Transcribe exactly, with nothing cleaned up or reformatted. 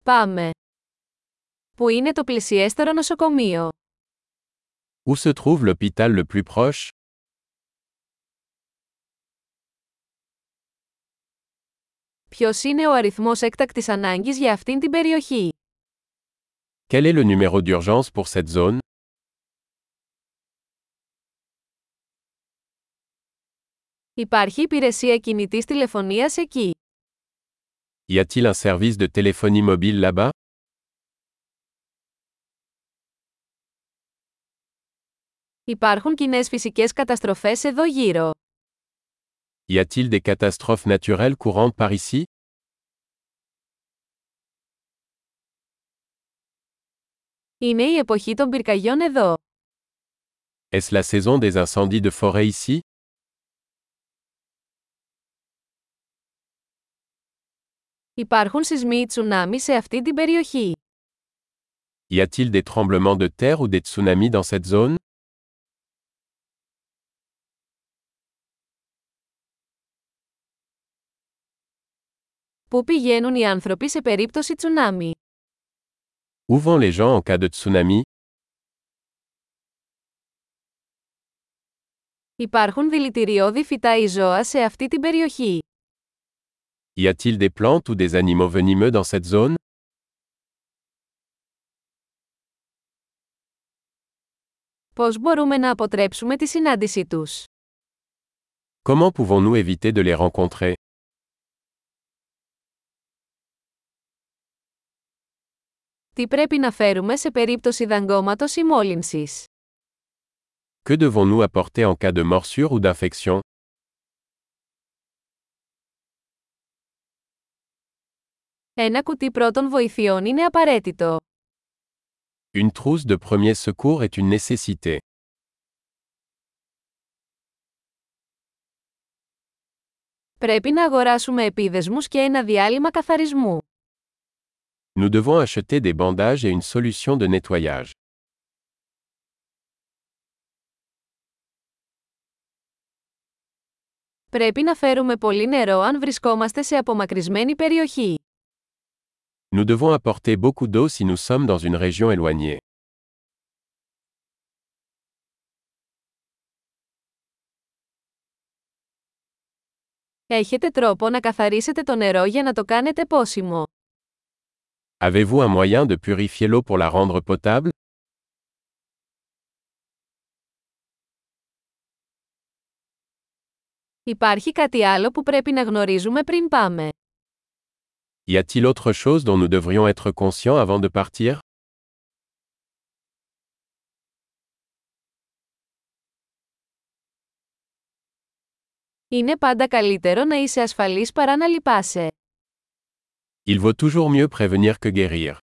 Πάμε. Πού είναι το πλησιέστερο νοσοκομείο? Où se trouve l'hôpital le plus proche? Ποιος είναι ο αριθμός έκτακτης ανάγκης για αυτήν την περιοχή? Quel est le numéro d'urgence pour cette zone? Υπάρχει υπηρεσία κινητής τηλεφωνίας εκεί? Y a-t-il un service de téléphonie mobile là-bas? Υπάρχουν κοινές φυσικές καταστροφές εδώ γύρω? Y a-t-il des catastrophes naturelles courantes par ici? Είναι η εποχή των πυρκαγιών εδώ? Est-ce la saison des incendies de forêt ici? Υπάρχουν σεισμοί ή τσουνάμι σε αυτή την περιοχή? Y a-t-il des tremblements de terre ou des tsunamis dans cette zone? Πού πηγαίνουν οι άνθρωποι σε περίπτωση τσουνάμι? Où vont les gens en cas de tsunami? Υπάρχουν δηλητηριώδη φυτά ή ζώα σε αυτή την περιοχή? Y a-t-il des plantes ou des animaux venimeux dans cette zone? Πώς μπορούμε να αποτρέψουμε τη συνάντησή τους? Comment pouvons-nous éviter de les rencontrer? Τι πρέπει να φέρουμε σε περίπτωση δαγκώματος ή μόλυνσης? Que devons-nous apporter en cas de morsure ou d'infection? Ένα κουτί πρώτων βοηθειών είναι απαραίτητο. Une trousse de premiers secours est une nécessité. Πρέπει να αγοράσουμε επίδεσμους και ένα διάλειμμα καθαρισμού. Nous devons acheter des bandages et une solution de nettoyage. Πρέπει να φέρουμε πολύ νερό αν βρισκόμαστε σε απομακρυσμένη περιοχή. Nous devons apporter beaucoup d'eau si nous sommes dans une région éloignée. Έχετε τρόπο να καθαρίσετε το νερό για να το κάνετε πόσιμο? Avez-vous un moyen de purifier l'eau pour la rendre potable? Υπάρχει κάτι άλλο που πρέπει να γνωρίζουμε πριν πάμε? Y a-t-il autre chose dont nous devrions être conscients avant de partir? Είναι πάντα καλύτερο να είσαι ασφαλής παρά να λυπάσαι. Il vaut toujours mieux prévenir que guérir.